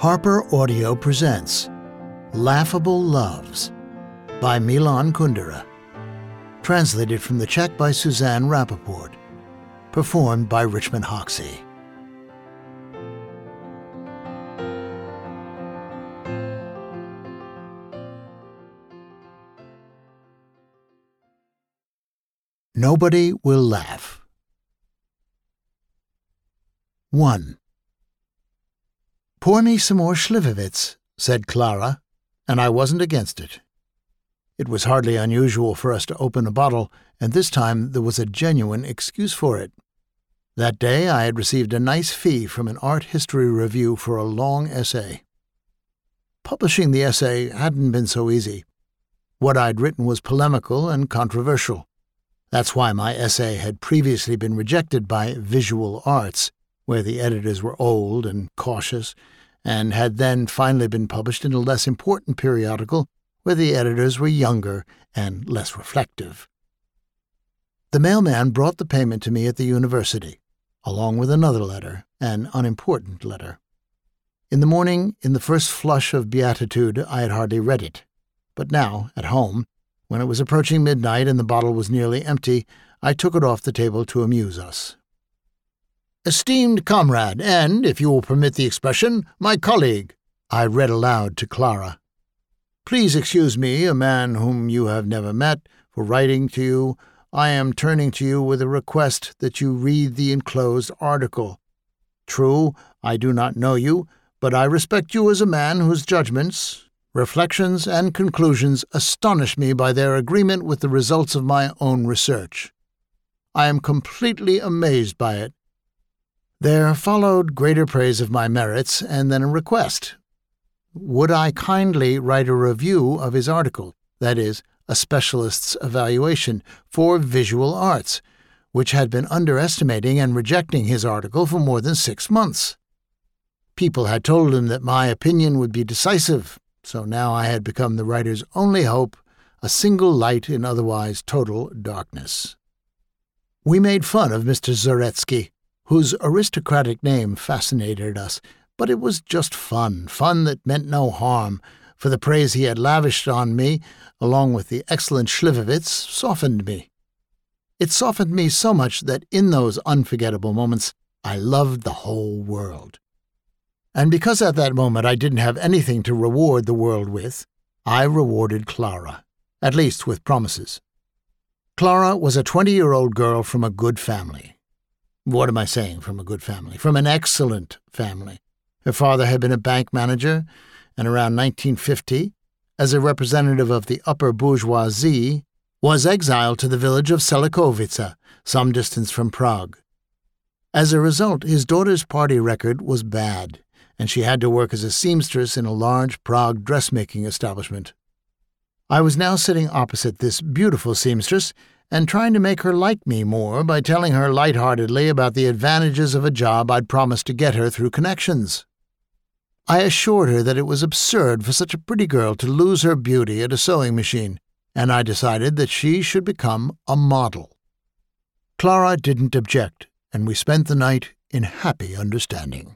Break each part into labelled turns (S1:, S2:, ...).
S1: Harper Audio presents Laughable Loves by Milan Kundera. Translated from the Czech by Suzanne Rappaport. Performed by Richmond Hoxie. Nobody Will Laugh. 1. "Pour me some more Schlivovitz," said Clara, and I wasn't against it. It was hardly unusual for us to open a bottle, and this time there was a genuine excuse for it. That day I had received a nice fee from an art history review for a long essay. Publishing the essay hadn't been so easy. What I'd written was polemical and controversial. That's why my essay had previously been rejected by Visual Arts, where the editors were old and cautious, and had then finally been published in a less important periodical where the editors were younger and less reflective. The mailman brought the payment to me at the university, along with another letter, an unimportant letter. In the morning, in the first flush of beatitude, I had hardly read it. But now, at home, when it was approaching midnight and the bottle was nearly empty, I took it off the table to amuse us. "Esteemed comrade, and, if you will permit the expression, my colleague," I read aloud to Clara. "Please excuse me, a man whom you have never met, for writing to you. I am turning to you with a request that you read the enclosed article. True, I do not know you, but I respect you as a man whose judgments, reflections, and conclusions astonish me by their agreement with the results of my own research. I am completely amazed by it." There followed greater praise of my merits, and then a request. Would I kindly write a review of his article, that is, a specialist's evaluation, for Visual Arts, which had been underestimating and rejecting his article for more than 6 months. People had told him that my opinion would be decisive, so now I had become the writer's only hope, a single light in otherwise total darkness. We made fun of Mr. Zaretsky, whose aristocratic name fascinated us, but it was just fun that meant no harm, for the praise he had lavished on me, along with the excellent Schlivovitz, softened me. It softened me so much that in those unforgettable moments I loved the whole world. And because at that moment I didn't have anything to reward the world with, I rewarded Clara, at least with promises. Clara was a 20-year-old girl from a good family. What am I saying, from a good family? From an excellent family. Her father had been a bank manager, and around 1950, as a representative of the upper bourgeoisie, was exiled to the village of Selikovice, some distance from Prague. As a result, his daughter's party record was bad, and she had to work as a seamstress in a large Prague dressmaking establishment. I was now sitting opposite this beautiful seamstress and trying to make her like me more by telling her lightheartedly about the advantages of a job I'd promised to get her through connections. I assured her that it was absurd for such a pretty girl to lose her beauty at a sewing machine, and I decided that she should become a model. Clara didn't object, and we spent the night in happy understanding.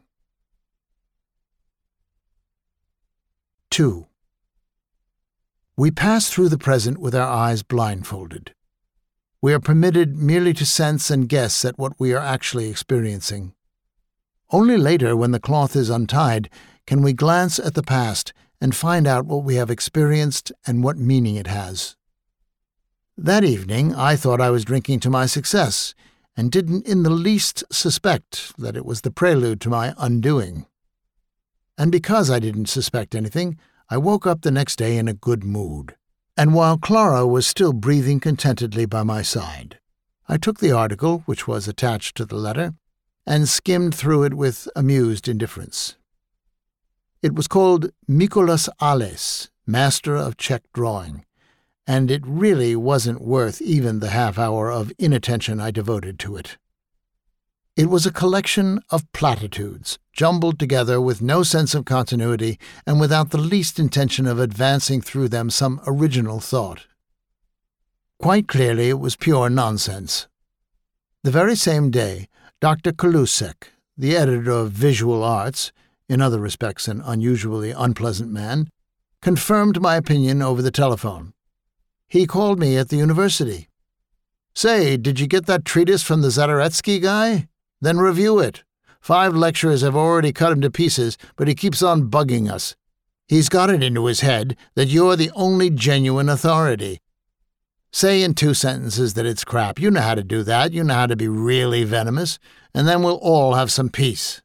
S1: 2. We pass through the present with our eyes blindfolded. We are permitted merely to sense and guess at what we are actually experiencing. Only later, when the cloth is untied, can we glance at the past and find out what we have experienced and what meaning it has. That evening, I thought I was drinking to my success, and didn't in the least suspect that it was the prelude to my undoing. And because I didn't suspect anything, I woke up the next day in a good mood. And while Clara was still breathing contentedly by my side, I took the article, which was attached to the letter, and skimmed through it with amused indifference. It was called Mikolas Ales, Master of Czech Drawing, and it really wasn't worth even the half-hour of inattention I devoted to it. It was a collection of platitudes, jumbled together with no sense of continuity and without the least intention of advancing through them some original thought. Quite clearly it was pure nonsense. The very same day, Dr. Kalusek, the editor of Visual Arts, in other respects an unusually unpleasant man, confirmed my opinion over the telephone. He called me at the university. "Say, did you get that treatise from the Zaretsky guy? Then review it. 5 lecturers have already cut him to pieces, but he keeps on bugging us. He's got it into his head that you're the only genuine authority. Say in 2 sentences that it's crap. You know how to do that. You know how to be really venomous, and then we'll all have some peace."